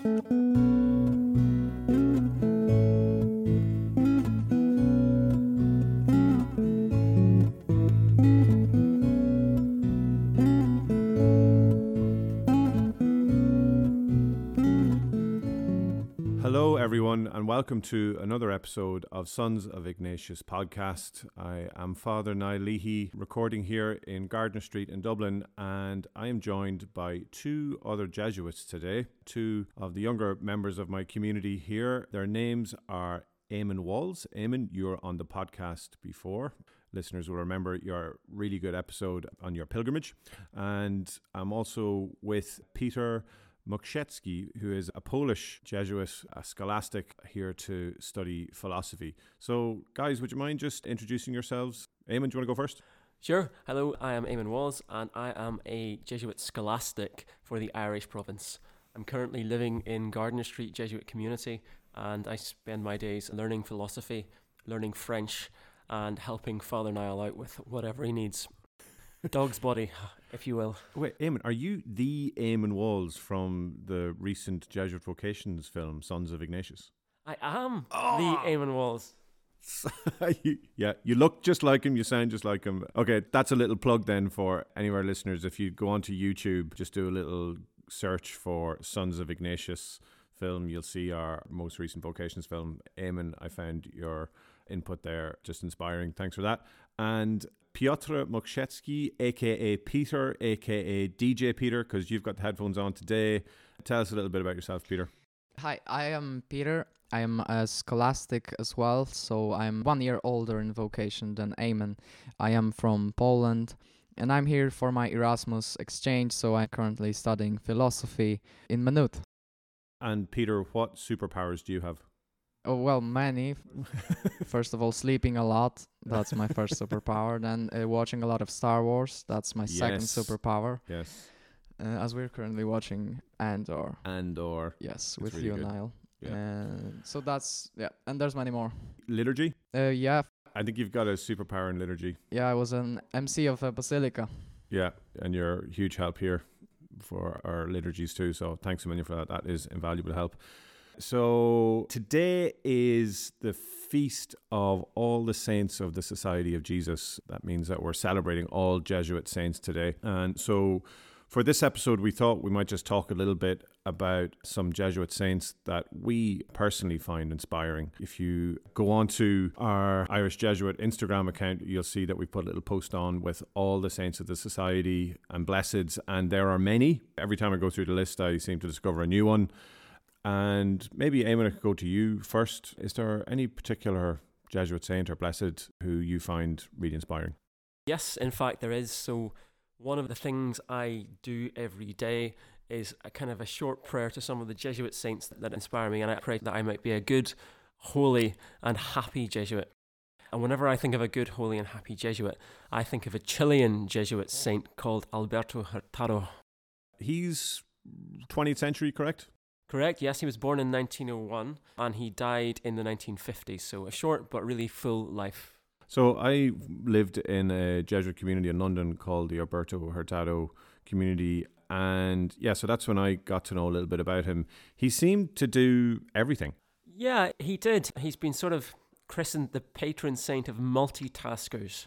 Hello, everyone, and welcome to another episode of Sons of Ignatius podcast. I am Father Niall Leahy, recording here in Gardner Street in Dublin, and I am joined by two other Jesuits today, two of the younger members of my community here. Their names are Eamon Walls. Eamon, you were on the podcast before. Listeners will remember your really good episode on your pilgrimage. And I'm also with Peter Mokrzycki, who is a Polish Jesuit, a scholastic here to study philosophy. So, guys, would you mind just introducing yourselves? Eamon, do you want to go first? Sure. Hello, I am Eamon Walls, and I am a Jesuit scholastic for the Irish province. I'm currently living in Gardner Street Jesuit community, and I spend my days learning philosophy, learning French, and helping Father Niall out with whatever he needs. Dog's body, if you will. Wait, Eamon, are you the Eamon Walls from the recent Jesuit Vocations film, Sons of Ignatius? I am the Eamon Walls. Yeah, you look just like him, you sound just like him. Okay, that's a little plug then for any of our listeners. If you go onto YouTube, just do a little search for Sons of Ignatius film, you'll see our most recent Vocations film. Eamon, I found your input there just inspiring. Thanks for that. And Piotr Mokrzycki, aka Peter, aka DJ Peter, because you've got the headphones on today. Tell us a little bit about yourself, Peter. Hi, I am Peter. I am a scholastic as well, so I'm 1 year older in vocation than Eamon. I am from Poland, and I'm here for my Erasmus exchange, so I'm currently studying philosophy in Maynooth. And Peter, what superpowers do you have? Oh, well, many. First of all, sleeping a lot. That's my first superpower. Then watching a lot of Star Wars. That's my second superpower. Yes. As we're currently watching Andor. Yes, it's with really you, good. Niall. Yeah. So that's, yeah. And there's many more. Liturgy? Yeah. I think you've got a superpower in liturgy. Yeah, I was an MC of a basilica. Yeah, and you're a huge help here for our liturgies too. So thanks a million for that. That is invaluable help. So today is the feast of all the saints of the Society of Jesus. That means that we're celebrating all Jesuit saints today. And so for this episode, we thought we might just talk a little bit about some Jesuit saints that we personally find inspiring. If you go on to our Irish Jesuit Instagram account, you'll see that we put a little post on with all the saints of the Society and blesseds, and there are many. Every time I go through the list, I seem to discover a new one. And maybe, Eamon, I could go to you first. Is there any particular Jesuit saint or blessed who you find really inspiring? Yes, in fact, there is. So one of the things I do every day is a kind of a short prayer to some of the Jesuit saints that inspire me, and I pray that I might be a good, holy, and happy Jesuit. And whenever I think of a good, holy, and happy Jesuit, I think of a Chilean Jesuit saint called Alberto Hurtado. He's 20th century, correct? Correct, yes, he was born in 1901 and he died in the 1950s, so a short but really full life. So I lived in a Jesuit community in London called the Alberto Hurtado community, and yeah, so that's when I got to know a little bit about him. He seemed to do everything. Yeah, he did. He's been sort of christened the patron saint of multitaskers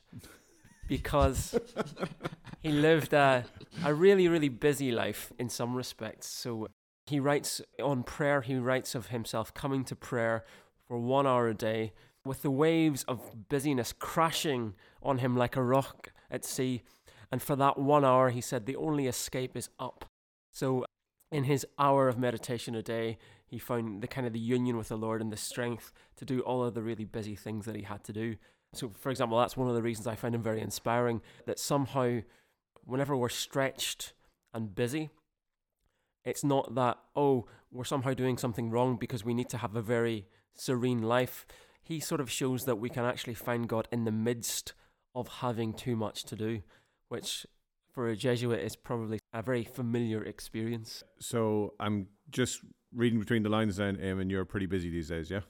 because he lived a really, really busy life in some respects. So he writes on prayer, he writes of himself coming to prayer for 1 hour a day with the waves of busyness crashing on him like a rock at sea. And for that 1 hour, he said, the only escape is up. So in his hour of meditation a day, he found the kind of the union with the Lord and the strength to do all of the really busy things that he had to do. So, for example, that's one of the reasons I find him very inspiring, that somehow whenever we're stretched and busy, it's not that, oh, we're somehow doing something wrong because we need to have a very serene life. He sort of shows that we can actually find God in the midst of having too much to do, which for a Jesuit is probably a very familiar experience. So I'm just reading between the lines then, Eamon, you're pretty busy these days, yeah?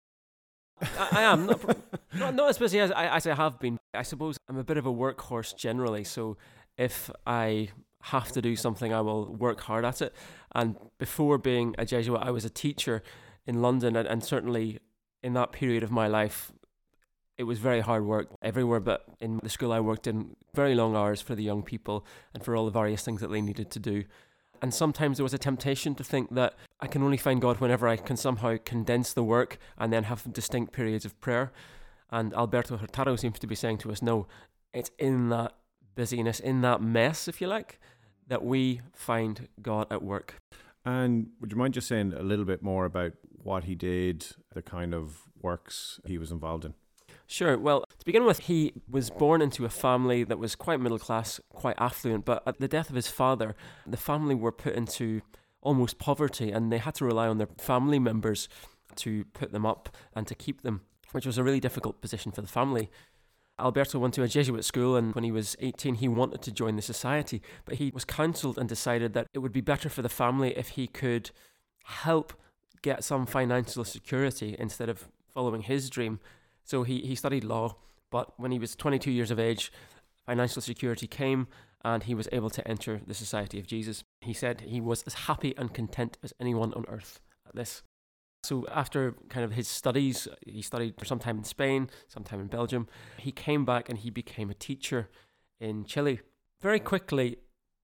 I am. Not as busy as I have been. I suppose I'm a bit of a workhorse generally, so if I have to do something, I will work hard at it. And before being a Jesuit, I was a teacher in London, and certainly in that period of my life, it was very hard work everywhere, but in the school I worked in, very long hours for the young people and for all the various things that they needed to do. And sometimes there was a temptation to think that I can only find God whenever I can somehow condense the work and then have distinct periods of prayer. And Alberto Hurtado seems to be saying to us, no, it's in that busyness, in that mess, if you like, that we find God at work. And would you mind just saying a little bit more about what he did, the kind of works he was involved in? Sure. Well, to begin with, he was born into a family that was quite middle class, quite affluent, but at the death of his father, the family were put into almost poverty, and they had to rely on their family members to put them up and to keep them, which was a really difficult position for the family. Alberto went to a Jesuit school, and when he was 18, he wanted to join the society, but he was counselled and decided that it would be better for the family if he could help get some financial security instead of following his dream. So he studied law, but when he was 22 years of age, financial security came and he was able to enter the Society of Jesus. He said he was as happy and content as anyone on earth at this. So after kind of his studies, he studied for some time in Spain, some time in Belgium. He came back and he became a teacher in Chile. Very quickly,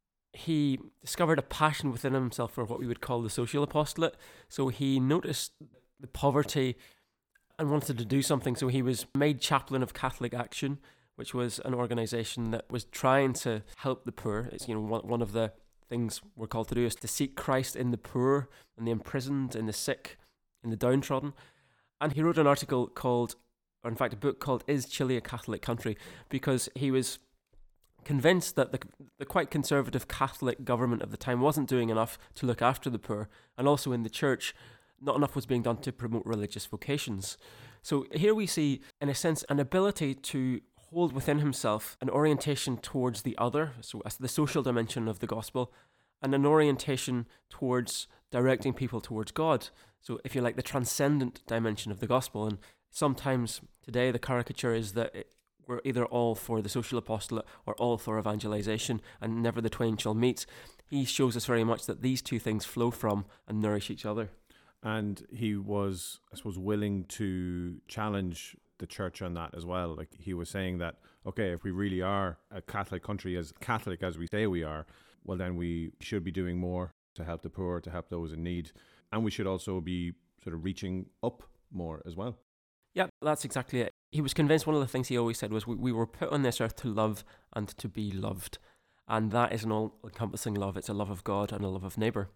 he discovered a passion within himself for what we would call the social apostolate. So he noticed the poverty and wanted to do something. So he was made chaplain of Catholic Action, which was an organization that was trying to help the poor. It's, one of the things we're called to do is to seek Christ in the poor, in the imprisoned, in the sick, in the downtrodden. And he wrote an article called, or in fact a book called, Is Chile a Catholic Country? Because he was convinced that the quite conservative Catholic government of the time wasn't doing enough to look after the poor, and also in the church, not enough was being done to promote religious vocations. So here we see, in a sense, an ability to hold within himself an orientation towards the other, so as the social dimension of the gospel, and an orientation towards directing people towards God. So if you like, the transcendent dimension of the gospel. And sometimes today the caricature is that we're either all for the social apostolate or all for evangelization, and never the twain shall meet. He shows us very much that these two things flow from and nourish each other. And he was, I suppose, willing to challenge the church on that as well. Like, he was saying that, okay, if we really are a Catholic country, as Catholic as we say we are, well, then we should be doing more to help the poor, to help those in need. And we should also be sort of reaching up more as well. Yeah, that's exactly it. He was convinced, one of the things he always said was, we were put on this earth to love and to be loved. And that is an all-encompassing love. It's a love of God and a love of neighbour.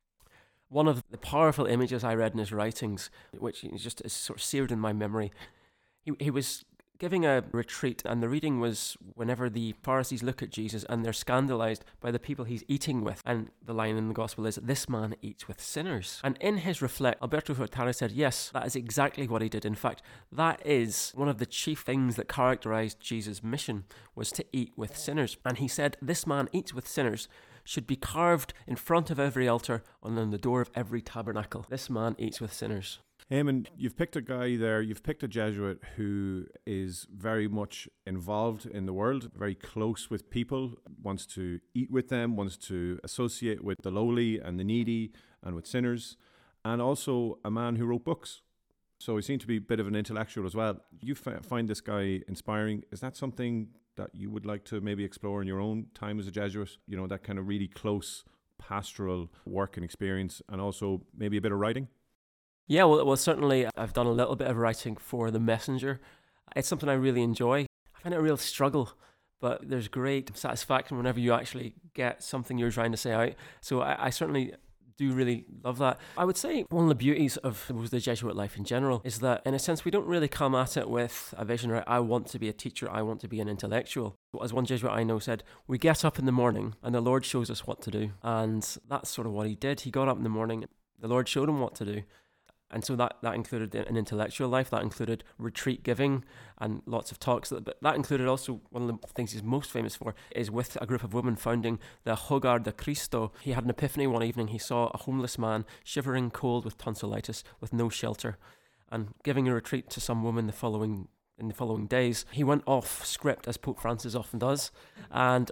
One of the powerful images I read in his writings, which just is sort of seared in my memory, he was giving a retreat, and the reading was whenever the Pharisees look at Jesus and they're scandalized by the people he's eating with. And the line in the gospel is, this man eats with sinners. And in his reflect, Alberto Hurtado said, yes, that is exactly what he did. In fact, that is one of the chief things that characterized Jesus' mission, was to eat with sinners. And he said, this man eats with sinners should be carved in front of every altar and on the door of every tabernacle. This man eats with sinners. Eamon, you've picked a guy there, you've picked a Jesuit who is very much involved in the world, very close with people, wants to eat with them, wants to associate with the lowly and the needy and with sinners, and also a man who wrote books. So he seemed to be a bit of an intellectual as well. You find this guy inspiring. Is that something that you would like to maybe explore in your own time as a Jesuit? You know, that kind of really close pastoral work and experience, and also maybe a bit of writing? Yeah, well, certainly I've done a little bit of writing for The Messenger. It's something I really enjoy. I find it a real struggle, but there's great satisfaction whenever you actually get something you're trying to say out. So I certainly do really love that. I would say one of the beauties of the Jesuit life in general is that, in a sense, we don't really come at it with a vision, right? I want to be a teacher, I want to be an intellectual. As one Jesuit I know said, we get up in the morning and the Lord shows us what to do. And that's sort of what he did. He got up in the morning, the Lord showed him what to do. And so that included an intellectual life, that included retreat giving and lots of talks. But that included also, one of the things he's most famous for is with a group of women founding the Hogar de Cristo. He had an epiphany one evening. He saw a homeless man shivering cold with tonsillitis with no shelter, and giving a retreat to some woman in the following days. He went off script, as Pope Francis often does, and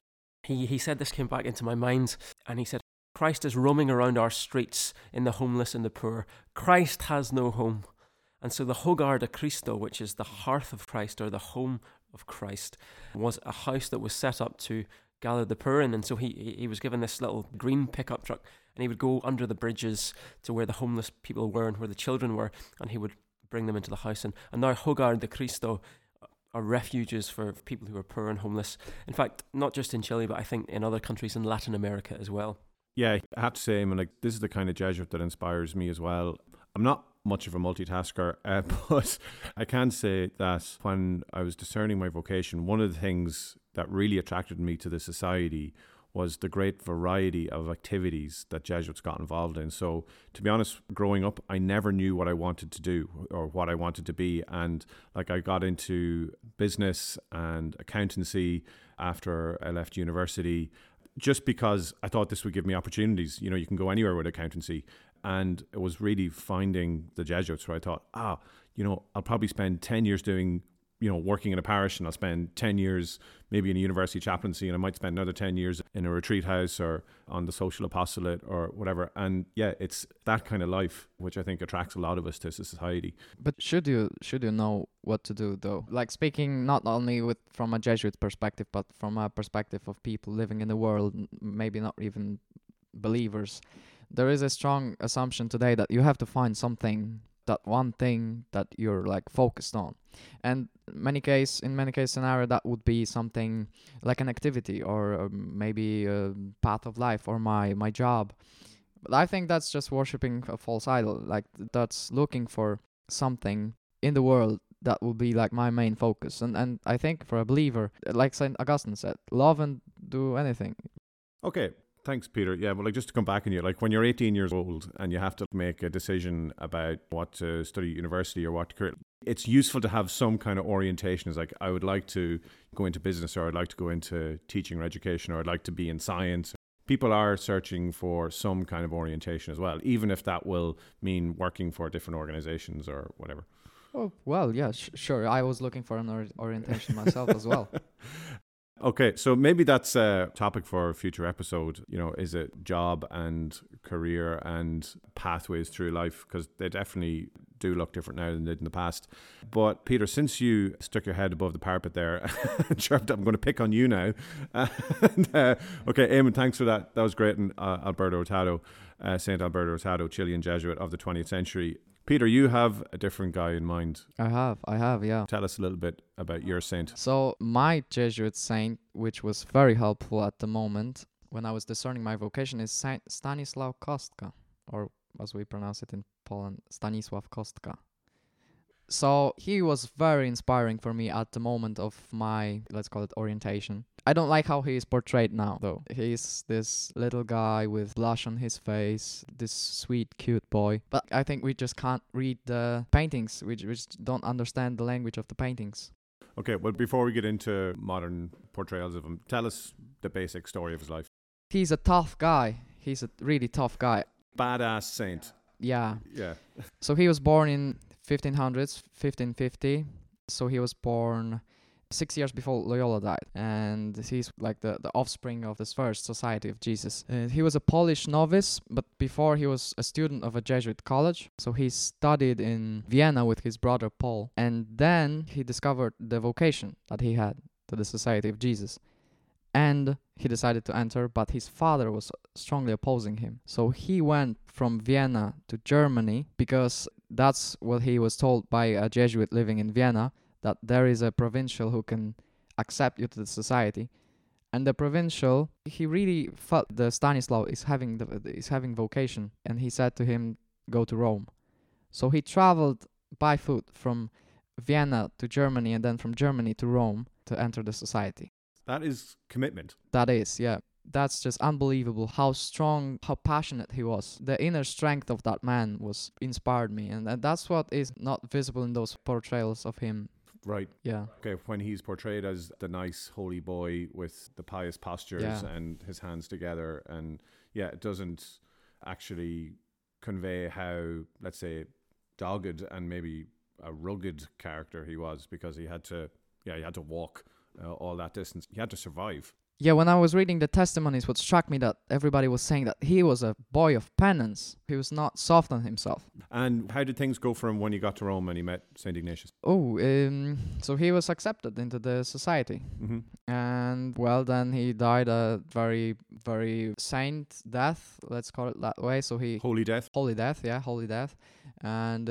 He said this came back into my mind, and he said, Christ is roaming around our streets in the homeless and the poor. Christ has no home. And so the Hogar de Cristo, which is the hearth of Christ or the home of Christ, was a house that was set up to gather the poor in. And so he was given this little green pickup truck, and he would go under the bridges to where the homeless people were and where the children were, and he would bring them into the house. And now Hogar de Cristo are refuges for people who are poor and homeless. In fact, not just in Chile, but I think in other countries in Latin America as well. Yeah, I have to say, I mean, like, this is the kind of Jesuit that inspires me as well. I'm not much of a multitasker, but I can say that when I was discerning my vocation, one of the things that really attracted me to the society was the great variety of activities that Jesuits got involved in. So, to be honest, growing up, I never knew what I wanted to do or what I wanted to be. And like, I got into business and accountancy after I left university, just because I thought this would give me opportunities. You know, you can go anywhere with accountancy. And it was really finding the Jesuits where I thought, I'll probably spend 10 years doing, working in a parish, and I'll spend 10 years maybe in a university chaplaincy, and I might spend another 10 years in a retreat house or on the social apostolate or whatever. And yeah, it's that kind of life which I think attracts a lot of us to society. But should you know what to do though? Like, speaking not only from a Jesuit perspective, but from a perspective of people living in the world, maybe not even believers. There is a strong assumption today that you have to find something, that one thing that you're like focused on. And in many case scenario, that would be something like an activity or maybe a path of life or my job. But I think that's just worshipping a false idol. Like, that's looking for something in the world that will be like my main focus. And I think for a believer, like St. Augustine said, love and do anything. Okay. Thanks, Peter. Yeah, but like, just to come back on you, like, when you're 18 years old and you have to make a decision about what to study at university or what to career, it's useful to have some kind of orientation. It's like, I would like to go into business, or I'd like to go into teaching or education, or I'd like to be in science. People are searching for some kind of orientation as well, even if that will mean working for different organizations or whatever. Oh, well, yeah, sure. I was looking for an orientation myself as well. Okay, so maybe that's a topic for a future episode. Is it job and career and pathways through life? Because they definitely do look different now than they did in the past. But Peter, since you stuck your head above the parapet there, I'm going to pick on you now. Okay, Eamon, thanks for that. That was great. And Alberto Hurtado, St. Alberto Hurtado, Chilean Jesuit of the 20th century. Peter, you have a different guy in mind. I have, yeah. Tell us a little bit about your saint. So my Jesuit saint, which was very helpful at the moment when I was discerning my vocation, is Saint Stanislaw Kostka, or as we pronounce it in Poland, Stanisław Kostka. So he was very inspiring for me at the moment of my, let's call it, orientation. I don't like how he is portrayed now, though. He's this little guy with blush on his face, this sweet, cute boy. But I think we just can't read the paintings. We just don't understand the language of the paintings. Okay, well, before we get into modern portrayals of him, tell us the basic story of his life. He's a tough guy. He's a really tough guy. Badass saint. Yeah. Yeah. So he was born in 1550. So he was born 6 years before Loyola died, and he's like the offspring of this first Society of Jesus. He was a Polish novice, but before he was a student of a Jesuit college. So he studied in Vienna with his brother Paul, and then he discovered the vocation that he had to the Society of Jesus. And he decided to enter, but his father was strongly opposing him. So he went from Vienna to Germany, because that's what he was told by a Jesuit living in Vienna, that there is a provincial who can accept you to the society. And the provincial, he really felt the Stanislaw is having vocation, and he said to him, go to Rome. So he traveled by foot from Vienna to Germany, and then from Germany to Rome to enter the society. That is commitment. That is, yeah. That's just unbelievable how strong, how passionate he was. The inner strength of that man inspired me, and that's what is not visible in those portrayals of him. Right. Yeah. Okay, when he's portrayed as the nice holy boy with the pious postures and his hands together, and yeah, it doesn't actually convey how, let's say, dogged and maybe a rugged character he was, because he had to walk all that distance. He had to survive. Yeah, when I was reading the testimonies, what struck me that everybody was saying that he was a boy of penance. He was not soft on himself. And how did things go for him when he got to Rome and he met St. Ignatius? Oh, so he was accepted into the society. Mm-hmm. And well, then he died a very, very saint death, let's call it that way. So he Holy death? holy death. And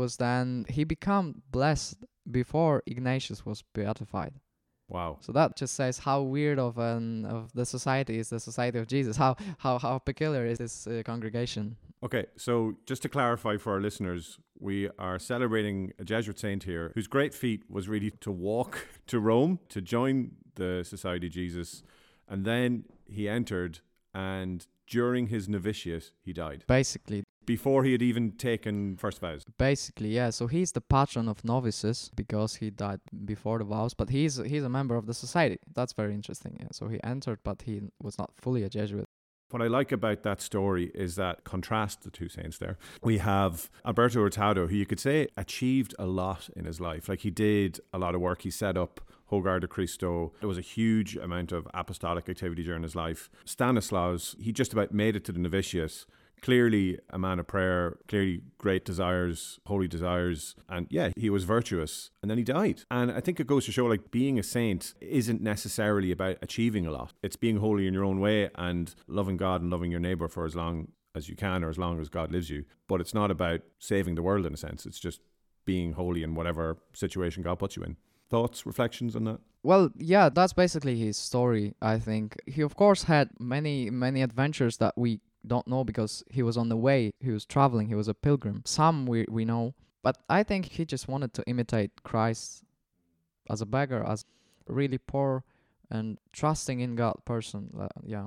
he became blessed before Ignatius was beatified. Wow. So that just says how weird of the society is the Society of Jesus. How peculiar is this congregation. Okay, so just to clarify for our listeners, we are celebrating a Jesuit saint here whose great feat was really to walk to Rome to join the Society of Jesus, and then he entered, and during his novitiate he died. Basically, Before he had even taken first vows. yeah. So he's the patron of novices because he died before the vows, but he's a member of the society. That's very interesting. Yeah. So he entered, but he was not fully a Jesuit. What I like about that story is that contrast the two saints there. We have Alberto Hurtado, who you could say achieved a lot in his life. Like, he did a lot of work. He set up Hogar de Cristo. There was a huge amount of apostolic activity during his life. Stanislaus, he just about made it to the novitiate. Clearly a man of prayer, clearly great desires, holy desires. And yeah, he was virtuous. And then he died. And I think it goes to show, like, being a saint isn't necessarily about achieving a lot. It's being holy in your own way and loving God and loving your neighbour for as long as you can or as long as God lives you. But it's not about saving the world in a sense. It's just being holy in whatever situation God puts you in. Thoughts, reflections on that? Well, yeah, that's basically his story, I think. He, of course, had many, many adventures that we don't know because he was on the way, he was traveling, he was a pilgrim. Some we know, but I think he just wanted to imitate Christ as a beggar, as a really poor and trusting in God person. Yeah.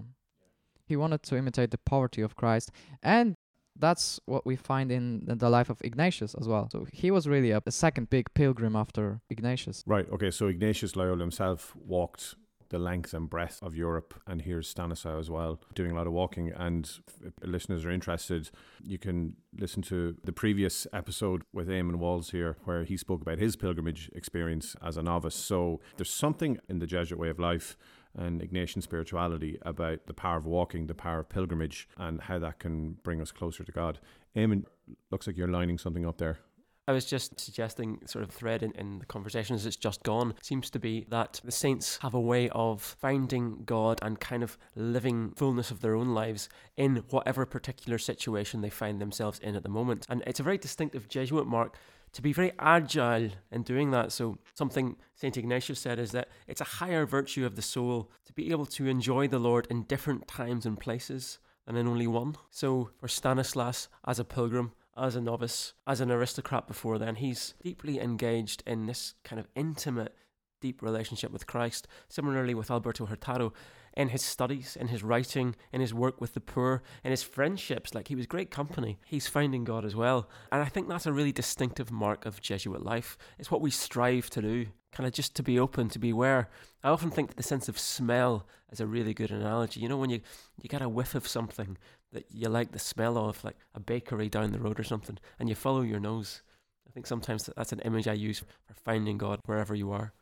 He wanted to imitate the poverty of Christ, and that's what we find in the life of Ignatius as well. So he was really a second big pilgrim after Ignatius. Right, okay, so Ignatius Loyola himself walked the length and breadth of Europe, and here's Stanislaw as well, doing a lot of walking. And if listeners are interested, you can listen to the previous episode with Eamon Walls here, where he spoke about his pilgrimage experience as a novice. So there's something in the Jesuit way of life and Ignatian spirituality about the power of walking, the power of pilgrimage, and how that can bring us closer to God. Eamon, looks like you're lining something up there. I was just suggesting sort of thread in the conversation as it's just gone seems to be that the saints have a way of finding God and kind of living fullness of their own lives in whatever particular situation they find themselves in at the moment. And it's a very distinctive Jesuit mark to be very agile in doing that. So something St. Ignatius said is that it's a higher virtue of the soul to be able to enjoy the Lord in different times and places than in only one. So for Stanislas, as a pilgrim, as a novice, as an aristocrat before then, he's deeply engaged in this kind of intimate, deep relationship with Christ. Similarly with Alberto Hurtado, in his studies, in his writing, in his work with the poor, in his friendships, like he was great company. He's finding God as well. And I think that's a really distinctive mark of Jesuit life. It's what we strive to do, kind of just to be open, to be aware. I often think that the sense of smell is a really good analogy. You know, when you get a whiff of something that you like the smell of, like a bakery down the road or something, and you follow your nose. I think sometimes that's an image I use for finding God wherever you are.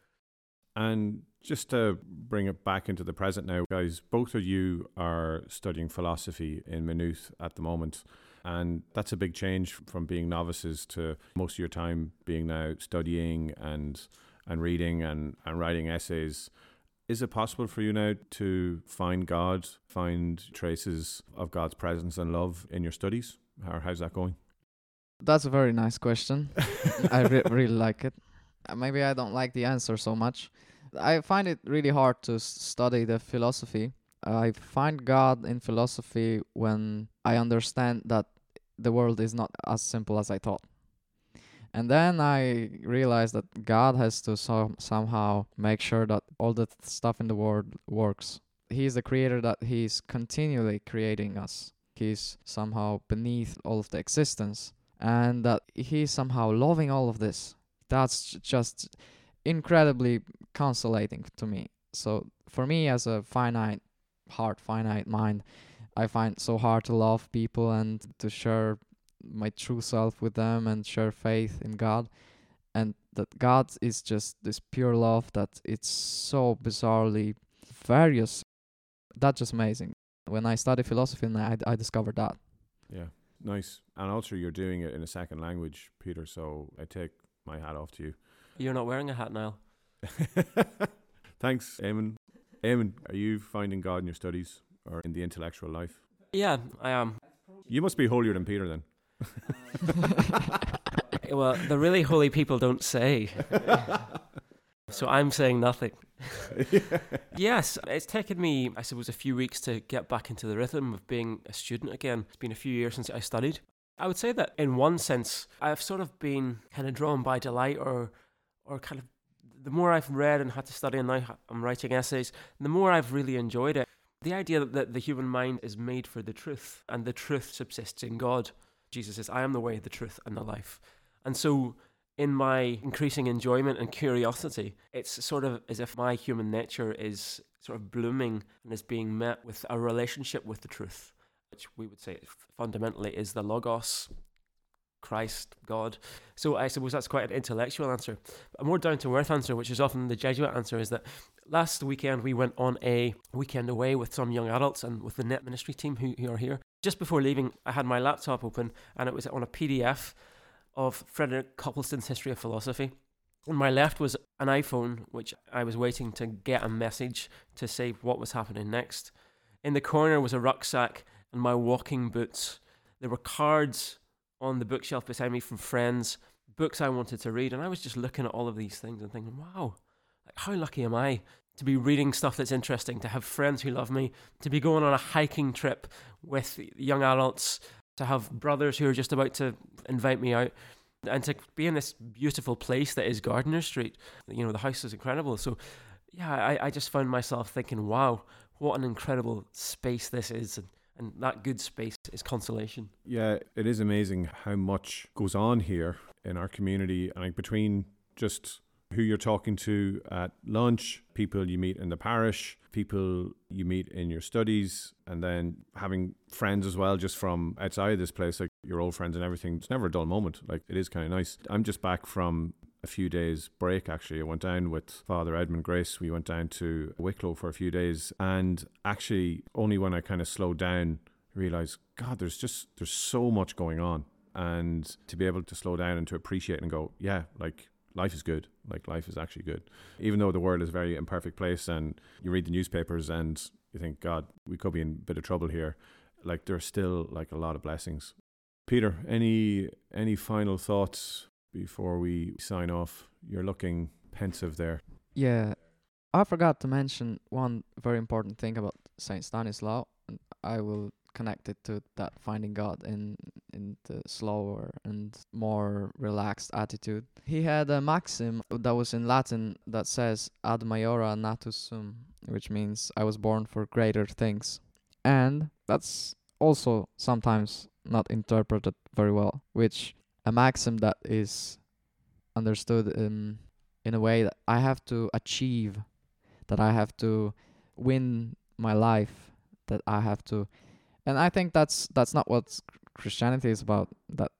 And just to bring it back into the present now, guys, both of you are studying philosophy in Maynooth at the moment. And that's a big change from being novices to most of your time being now studying and reading and writing essays. Is it possible for you now to find God, find traces of God's presence and love in your studies? How's that going? That's a very nice question. I really like it. Maybe I don't like the answer so much. I find it really hard to study the philosophy. I find God in philosophy when I understand that the world is not as simple as I thought. And then I realized that God has to somehow make sure that all the stuff in the world works. He's the creator, that he's continually creating us. He's somehow beneath all of the existence, and that he's somehow loving all of this. That's just incredibly consolating to me. So for me, as a finite heart, finite mind, I find it so hard to love people and to share my true self with them and share faith in God, and that God is just this pure love that it's so bizarrely various. That's just amazing. When I studied philosophy, and I discovered that. Yeah, nice. And also, you're doing it in a second language, Peter. So I take my hat off to you. You're not wearing a hat, Niall. Thanks, Eamon. Eamon, are you finding God in your studies or in the intellectual life? Yeah, I am. You must be holier than Peter then. Well, the really holy people don't say. So I'm saying nothing. Yes, it's taken me, I suppose, a few weeks to get back into the rhythm of being a student again. It's been a few years since I studied. I would say that in one sense, I've sort of been kind of drawn by delight or kind of the more I've read and had to study, and now I'm writing essays, the more I've really enjoyed it. The idea that the human mind is made for the truth, and the truth subsists in God. Jesus says, I am the way, the truth, and the life. And so in my increasing enjoyment and curiosity, it's sort of as if my human nature is sort of blooming and is being met with a relationship with the truth, which we would say fundamentally is the Logos, Christ, God. So I suppose that's quite an intellectual answer. A more down-to-earth answer, which is often the Jesuit answer, is that last weekend we went on a weekend away with some young adults and with the Net Ministry team who are here. Just before leaving, I had my laptop open and it was on a PDF of Frederick Copleston's History of Philosophy. On my left was an iPhone, which I was waiting to get a message to say what was happening next. In the corner was a rucksack and my walking boots. There were cards on the bookshelf beside me from friends, books I wanted to read, and I was just looking at all of these things and thinking, wow, like, how lucky am I to be reading stuff that's interesting, to have friends who love me, to be going on a hiking trip with young adults, to have brothers who are just about to invite me out, and to be in this beautiful place that is Gardiner Street. You know, the house is incredible. So yeah, I just found myself thinking, wow, what an incredible space this is. And that good space is consolation. Yeah, it is amazing how much goes on here in our community. And like between just who you're talking to at lunch, people you meet in the parish, people you meet in your studies, and then having friends as well just from outside this place, like your old friends and everything. It's never a dull moment. Like, it is kind of nice. I'm just back from a few days break, actually. I went down with Father Edmund Grace. We went down to Wicklow for a few days, and actually only when I kind of slowed down realized, God, there's so much going on. And to be able to slow down and to appreciate and go, yeah, like, life is good. Like, life is actually good. Even though the world is a very imperfect place and you read the newspapers and you think, God, we could be in a bit of trouble here. Like, there's still like a lot of blessings. Peter, any final thoughts before we sign off? You're looking pensive there. Yeah, I forgot to mention one very important thing about Saint Stanislaw, and I will connect it to that finding God in the slower and more relaxed attitude. He had a maxim that was in Latin that says ad maiora natus sum, which means I was born for greater things. And that's also sometimes not interpreted very well, which a maxim that is understood in a way that I have to achieve, that I have to win my life, that I have to. And I think that's not what Christianity is about. That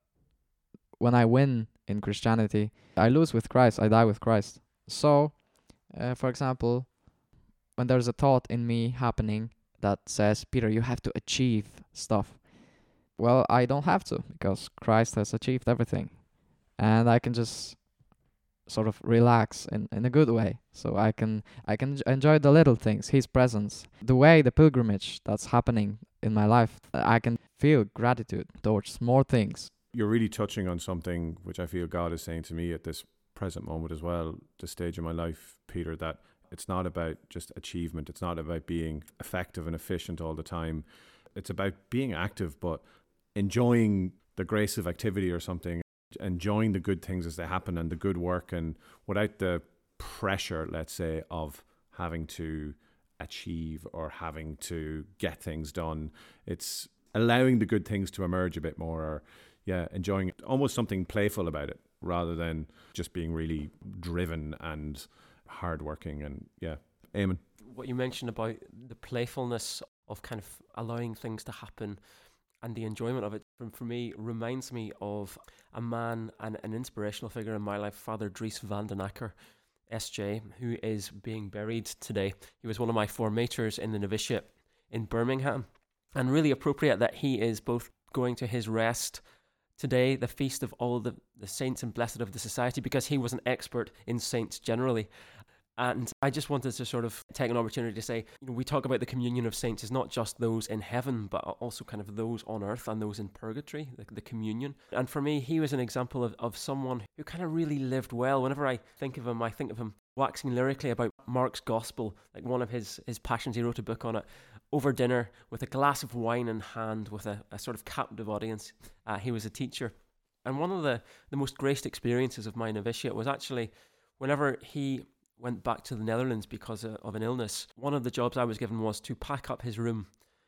when I win in Christianity, I lose with Christ, I die with Christ. So, for example, when there's a thought in me happening that says, Peter, you have to achieve stuff. Well, I don't have to, because Christ has achieved everything. And I can just sort of relax in a good way. So I can enjoy the little things, his presence, the way, the pilgrimage that's happening in my life. I can feel gratitude towards more things. You're really touching on something which I feel God is saying to me at this present moment as well, this stage of my life, Peter, that it's not about just achievement. It's not about being effective and efficient all the time. It's about being active, but enjoying the grace of activity or something, enjoying the good things as they happen and the good work, and without the pressure, let's say, of having to achieve or having to get things done. It's allowing the good things to emerge a bit more, or enjoying it, almost something playful about it rather than just being really driven and hardworking. And Eamon, what you mentioned about the playfulness of kind of allowing things to happen and the enjoyment of it, for me, reminds me of a man and an inspirational figure in my life, Father Dries van den Akker. SJ, who is being buried today. He was one of my formators in the novitiate in Birmingham, and really appropriate that he is both going to his rest today, the feast of all the saints and blessed of the society, because he was an expert in saints generally. And I just wanted to sort of take an opportunity to say, we talk about the communion of saints is not just those in heaven, but also kind of those on earth and those in purgatory, the communion. And for me, he was an example of someone who kind of really lived well. Whenever I think of him waxing lyrically about Mark's gospel, like one of his passions. He wrote a book on it over dinner with a glass of wine in hand with a sort of captive audience. He was a teacher. And one of the most graced experiences of my novitiate was actually whenever he went back to the Netherlands because of an illness, one of the jobs I was given was to pack up his room.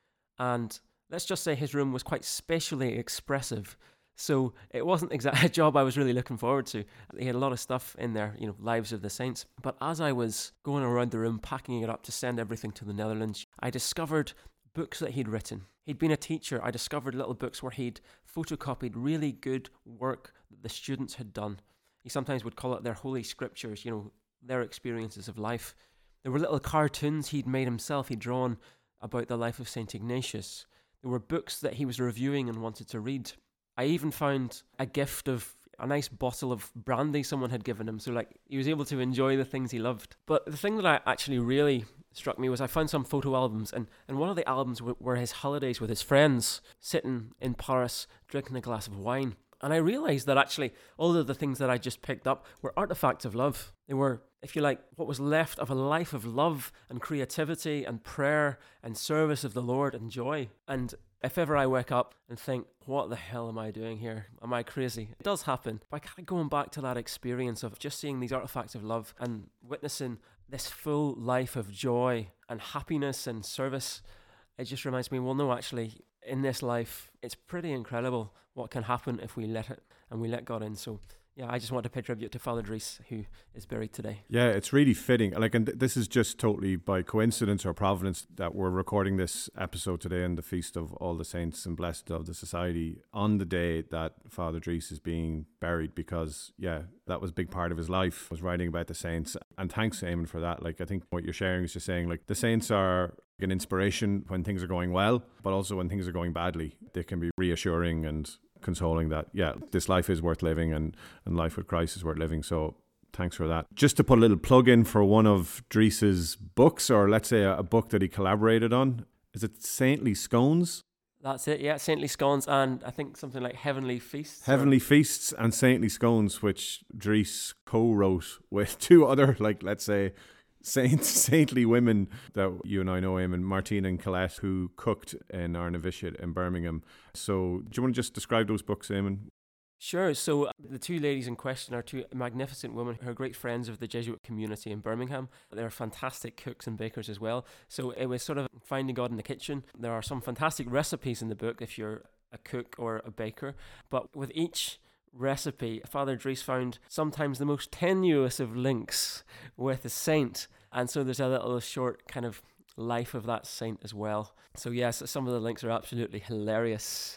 And let's just say his room was quite spatially expressive. So it wasn't exactly a job I was really looking forward to. He had a lot of stuff in there, Lives of the Saints. But as I was going around the room, packing it up to send everything to the Netherlands, I discovered books that he'd written. He'd been a teacher. I discovered little books where he'd photocopied really good work that the students had done. He sometimes would call it their holy scriptures, their experiences of life. There were little cartoons he'd made himself, he'd drawn about the life of St. Ignatius. There were books that he was reviewing and wanted to read. I even found a gift of a nice bottle of brandy someone had given him, so he was able to enjoy the things he loved. But the thing that I actually really struck me was I found some photo albums, and one of the albums were his holidays with his friends, sitting in Paris, drinking a glass of wine. And I realised that actually all of the things that I just picked up were artifacts of love. They were, if you like, what was left of a life of love and creativity and prayer and service of the Lord and joy. And if ever I wake up and think, what the hell am I doing here? Am I crazy? It does happen. By kind of going back to that experience of just seeing these artifacts of love and witnessing this full life of joy and happiness and service, it just reminds me, well, no, actually, in this life, it's pretty incredible what can happen if we let it and we let God in. So yeah, I just want to pay tribute to Father Dries, who is buried today. Yeah, it's really fitting. And this is just totally by coincidence or providence that we're recording this episode today on the Feast of All the Saints and Blessed of the Society on the day that Father Dries is being buried, because, yeah, that was a big part of his life, was writing about the saints. And thanks, Eamon, for that. I think what you're sharing is just saying, the saints are an inspiration when things are going well, but also when things are going badly. They can be reassuring and consoling that, yeah, this life is worth living and life with Christ is worth living. So thanks for that. Just to put a little plug in for one of Dries's books, or let's say a book that he collaborated on. Is it Saintly Scones? That's it, yeah, Saintly Scones, and I think something like Heavenly Feasts. Heavenly Feasts and Saintly Scones, which Dries co-wrote with two other, let's say, saintly women that you and I know, Eamon, Martina and Colette, who cooked in our novitiate in Birmingham. So do you want to just describe those books, Eamon? Sure. So the two ladies in question are two magnificent women who are great friends of the Jesuit community in Birmingham. They're fantastic cooks and bakers as well. So it was sort of finding God in the kitchen. There are some fantastic recipes in the book if you're a cook or a baker. But with each recipe, Father Dries found sometimes the most tenuous of links with a saint. And so there's a little short kind of life of that saint as well. So yes, some of the links are absolutely hilarious.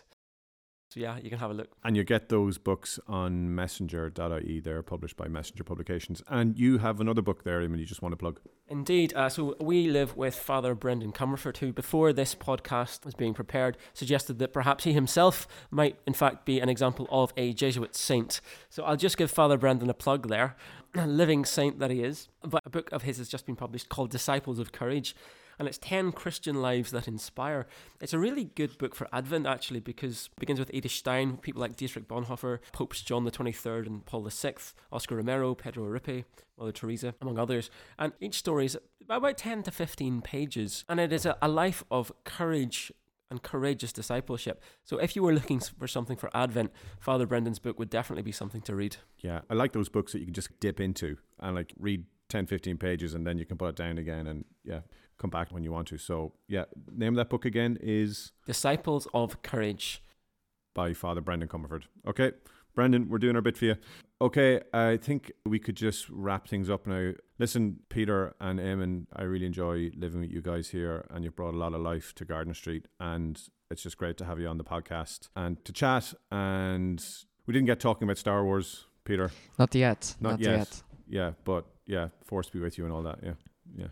So yeah, you can have a look. And you get those books on messenger.ie. They're published by Messenger Publications. And you have another book there, Eamon, you just want to plug. Indeed. So we live with Father Brendan Comerford, who before this podcast was being prepared, suggested that perhaps he himself might in fact be an example of a Jesuit saint. So I'll just give Father Brendan a plug there. A living saint that he is. But a book of his has just been published called Disciples of Courage. And it's 10 Christian lives that inspire. It's a really good book for Advent, actually, because it begins with Edith Stein, people like Dietrich Bonhoeffer, Popes John the 23rd and Paul VI, Oscar Romero, Pedro Aripe, Mother Teresa, among others. And each story is about 10 to 15 pages. And it is a life of courage and courageous discipleship. So if you were looking for something for Advent, Father Brendan's book would definitely be something to read. Yeah, I like those books that you can just dip into and read 10, 15 pages and then you can put it down again and come back when you want to. So yeah, name of that book again is Disciples of Courage by Father Brendan Comerford. Okay, Brendan, we're doing our bit for you. Okay, I think we could just wrap things up now. Listen, Peter and Eamon, I really enjoy living with you guys here, and you've brought a lot of life to Gardner Street, and it's just great to have you on the podcast and to chat. And we didn't get talking about Star Wars, Peter. Not yet. Not yet. Yeah, but yeah, force be with you and all that. Yeah.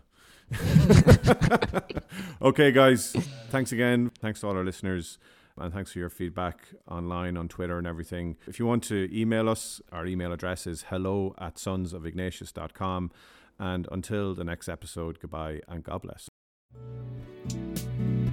Okay, guys. Thanks again. Thanks to all our listeners. And thanks for your feedback online, on Twitter and everything. If you want to email us, our email address is hello@sonsofignatius.com. And until the next episode, goodbye and God bless.